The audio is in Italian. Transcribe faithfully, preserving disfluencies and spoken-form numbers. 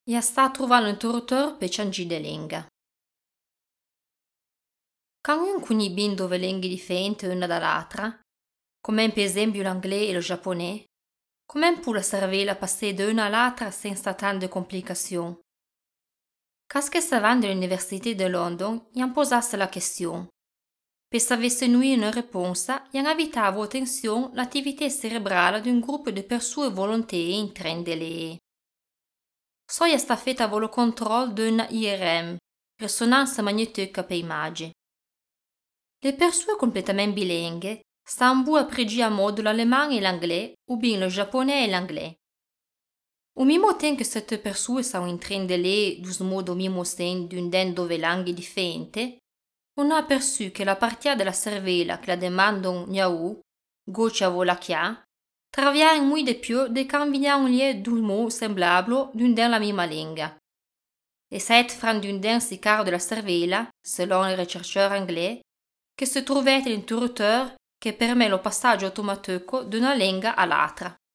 Ja sta trovando un interruttor per ciangì de lenga. Quando un cugni bin dove lenghe differenti una dall'altra, come per esempio l'inglese e lo giapponese, come può la cervella passare da una all'altra senza tante complicazioni? Quando stavano all'Università di London, gli hanno posato la questione. Per sapere noi una risposta, gli hanno invitato attenzione l'attività cerebrale di un gruppo di persone volontarie in treno di lei. So è stata fatta con il controllo di una I R M, risonanza magnetica per immagini. Le persone completamente bilinghe stanno a pregare a modo l'alemano e l'inglese, o bien il giapponese e l'inglese. Au mesmo tempo che queste persone stanno in treno di lei in modo mimo sen di un den dove lingue differenti, non ha perçu che la partita della cervella che la demandano gnaù, goccia vola chia, traviene molto di più di cambiare un lie d'un modo semblabile d'un den la mima lingua. E set fran d'un den si caro della cervella, selon il ricercatore inglese, che si trovette l'interrutteur che permette il passaggio automatico da una lingua all'altra.